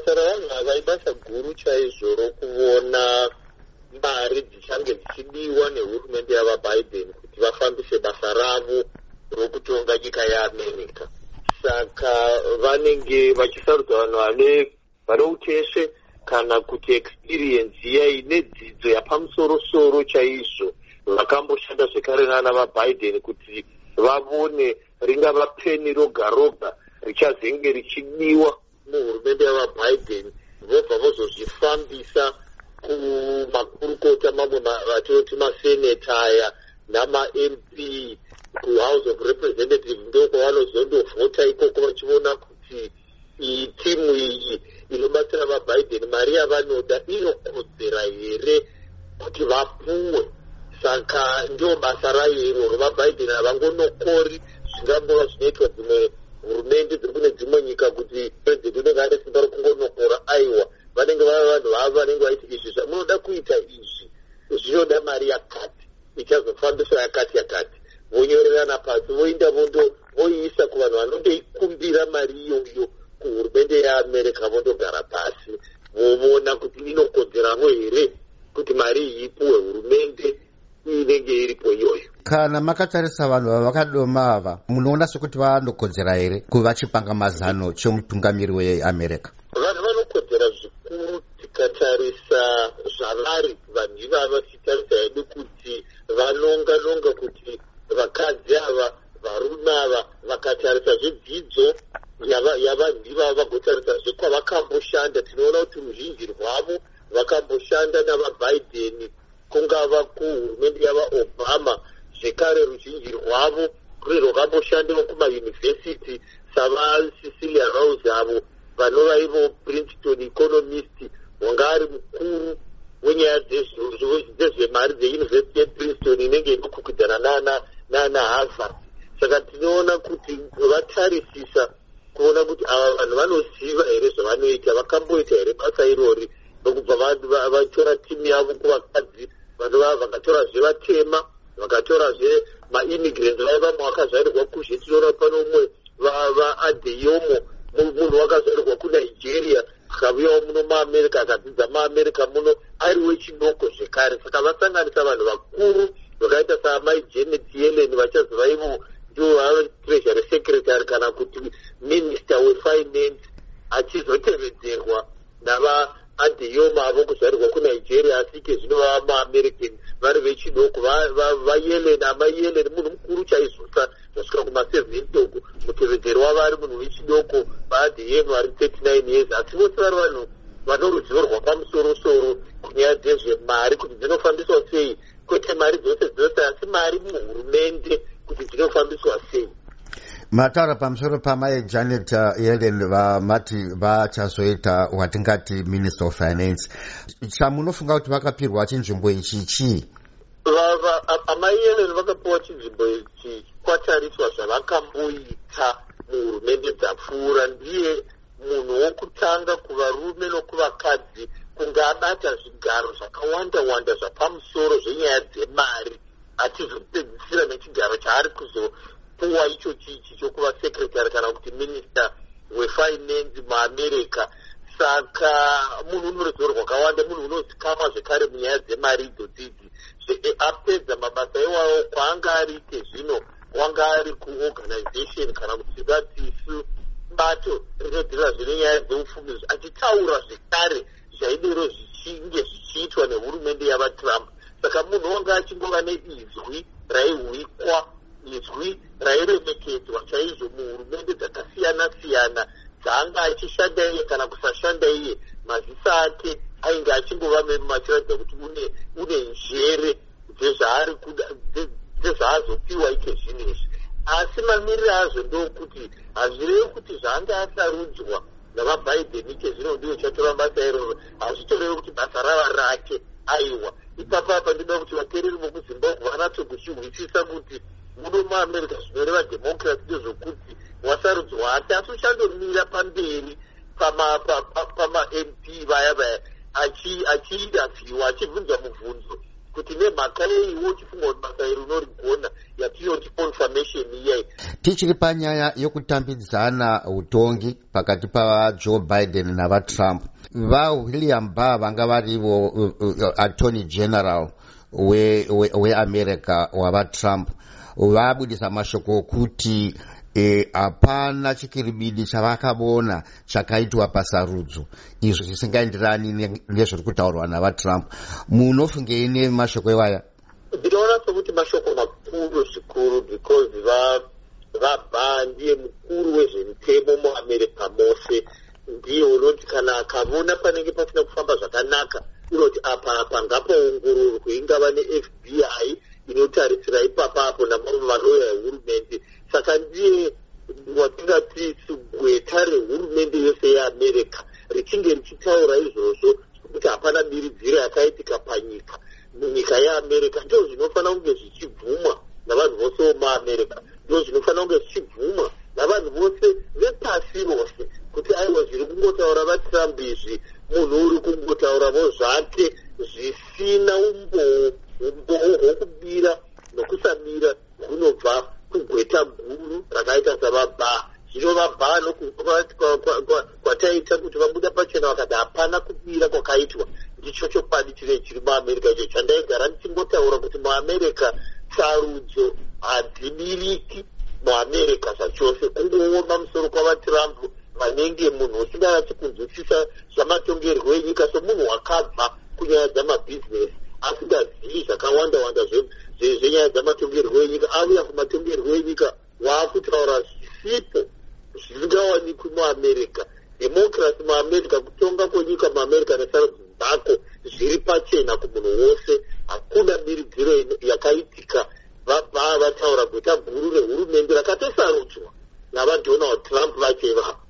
basa ravanhu ava ibasa guru chaizvo rokuona mari dzichange dzichidiwa nehurumende yavaBiden kuti vafambise basa ravo rokutonga nyika yeAmerica. Saka vanenge vachisarudza vanhu vane uteshe kana kuti experience yaine dzidzo yapamusoro-soro chaizvo, vakamboshanda zvekare nana vaBiden kuti vavone ringava peni roga roga richazenge richidiwa muhurumende yavaBiden, vobva vozozvifambisa kumakurukota mamwe vatinoti maseneta aya nama-MP kuhouse of representative, ndokwavanozondovhota ikoko vachiona kuti iyi timu iyi inobatsira vaBiden mari yavanoda inokodzera here kuti vapuwe. Saka ndio basa rayo iroro. VaBiden havangonokori zvingangova zvinoitwa dzimwe hurumende dziri kune dzimwe nyika kuti president unenge ane simba rokungonokora. Aiwa, vanenge vava vanhu vavo vanenge vaiti izvi zvamunoda kuita izvi zvinoda mari yakati, ichazofambiswa yakati yakati, vonyorerana pasi voenda voiisa kuvanhu vanondoikumbira mari iyoyo kuhurumende yeAmerica, vondogara pasi voona kuti inokodzeramo here kuti mari iyi ipuwe hurumende inenge iripo iyoyo. Kana makatarisa vanhu vavakadoma ava, munoona sekuti vanokodzera here kuva vachipanga mazano chomutungamiri weAmerica? Vanhu vanokodzera zvikuru tikatarisa zvavari vanhu ivava, tichitarisa hedu kuti vanonga kuti vakadzi ava, varume ava, vakatarisa zvedzidzo yavanhu ivava, vagotarisa zvekwavakamboshanda, tinoona kuti ruzhinji rwavo vakamboshanda navaBiden, kungava kuhurumende yavaObama, zvekare ruzhinji rwavo kune rwakamboshandawo kumayunivhesiti savaCecilia Rose avo vanova ivo Princeton economist, wanga ari mukuru wenyaya dzezvemari dzeyunivhesiti yePrinceton inenge inokwikwidzana nana Harvard. Saka tinoona kuti vatarisisa kuona kuti ava vanhu vanoziva here zvavanoita, vakamboita here basa irori, nokubva vatora timu yavo kuvakadzi vanova vakatora zvevatema, vakatora maimmigrants vaiva vakazvarirwa kuzhe. Tinoona pano umwe vaAdeyomo, munhu wakazvarirwa kuNigeria akavuyawo muno muAmerica, akadzidza muAmerica muno ari wechidoko zvekare. Saka vasanganisa vanhu vakuru vakaita saamai Janet Yellen, vachazova ivo ndio treasury secretary kana kuti minister wefinance, achizotevedzerwa navaAdeyomo avo kuzvarirwa kuNigeria, asi ke zvino vava muAmerican vari vechidoko. vaYellen, amai Yellen munhu mukuru chaizvosa, zvasvika kuma-70 mutevedzeri wavo ari munhu wechidoko, vaAdeyomo ari 39 years, asi vose vari vanhu vanoruzivo rwapamusoro-soro kunyaya dzezvemari kuti dzinofambiswa sei, kwete mari dzose asi mari muhurumende kuti dzinofambiswa sei. Mataura pamusoro pamai Janet Yellen vamati vachazoita watingati Minister of Finance. Chamunofunga kuti vakapirwa chinzvimbo ichi chii? Amai Yellen vakapiwa chinzvimbo ichi kwatariswa zvavakamboita muhurumende dzapfuura. Ndiye munhu wokutanga kuvarume nokuvakadzi kunge abata zvigaro zvakawanda zvapamusoro zvenyaya dzemari, achizopedzisira nechigaro chaari kuzopuwa icho chichi chokuva secretary kana kuti minister wefinance muAmerica. Saka munhu unoruzivo rwakawanda, munhu unozikamwa zvekare munyaya dzemari idzodzidzi. Apedza mabasa iwayo kwaanga ari zvino, wanga ari kuorganization kana kuti vati bato rinodzira zvine nyaya dzeupfumi, achitaura zvekare zvaidero zvichinge zvichiitwa nehurumende yavaTrump. Saka munhu wanga achingova neizwi raihwikwa, izwi rairemekedzwa chaizvo muhurumende dzakasiyana-siyana dzaanga achishanda iye kana kusashanda iye. Maziso ake ainge achingova machiratidza kuti une njere dzezvaazopiwa ike zvinezvi, asi mamiriro azvo ndokuti hazvirevi kuti zvaanga asarudzwa navaBiden ike zvino ndiwo chatora basa iroro, hazvitorevi kuti basa rava rake. Aiwa, ipapapa ndinoda kuti vateereri vokuZimbabwe vanatogusihwisisa kuti muno muAmerica zvinoreva democracy ndezvokuti wasarudzwa hati, asi uchandomira pamberi pama-MP vaya achiinterviewa, achibvunzwa mubvunzo kuti nemhaka yeiwo uchifunga kuti basa iri unorigona yatinoti confirmation iyai. Tichiri panyaya yokutambidzana utongi pakati paJoe Biden navaTrump, vaWilliam Barr vanga varivo attorney general weAmerica wavaTrump vabudisa mashoko okuti hapana chikiribidi chavakaona chakaitwa pasarudzo izvo zvisingaenderani nezviri kutaurwa navaTrump. Munofungei nemashoko iwaya? Ndinoona sokuti mashoko makuru zvikuru because vaBarr ndiye mukuru wezvemitemo muAmerica mose, ndiye unoti kana akavona panenge pasina kufamba zvakanaka unoti apa ngapaongororwe, ingava neFBI inotarisira ipapapo namamwe vanoya ehurumende. Saka ndiye watingati gweta rehurumende yose yeAmerica richinge richitaura izvozvo kuti hapana diridziro yakaitika panyika. Munyika yeAmerica ndizvo zvinofanira kunge zvichibvumwa navanhu vose vemuAmerica, ndizvo zvinofanira kunge zvichibvumwa navanhu vose vepasi rose, kuti aiwa zviri kungotaura vaTrump izvi munhu uri kungotauravo zvake zvisina umboo hwokubira nokusamira hunobva kugweta guru rakaita savaBarr. Zvino vaBarr kwataita kuti vabuda pachena vakati hapana kubira kwakaitwa, ndicho chokwadi chiri muAmerica icho chandaigara ndichingotaura kuti muAmerica sarudzo hadzibiriki muAmerica zvachose. Kungooma musoro kwavaTrump vanenge munhu usinganyatsi kunzwisisa zvamatongerwo enyika, somunhu wakabva kunyaya dzamabhizinesi asingazivi zvakawanda zvenyaya dzamatongerwo enyika, auya kumatongerwo enyika waakutaura zvisipo zvisingawanikwi muAmerica. Democracy muAmerica, kutonga kwenyika muAmerica nesarudzo dzako zviri pachena kumunhu wose, hakuna diridziro yakaitika. vaBarr vataura gweta guru rehurumende rakatosarudzwa navaDonald Trump vacheva.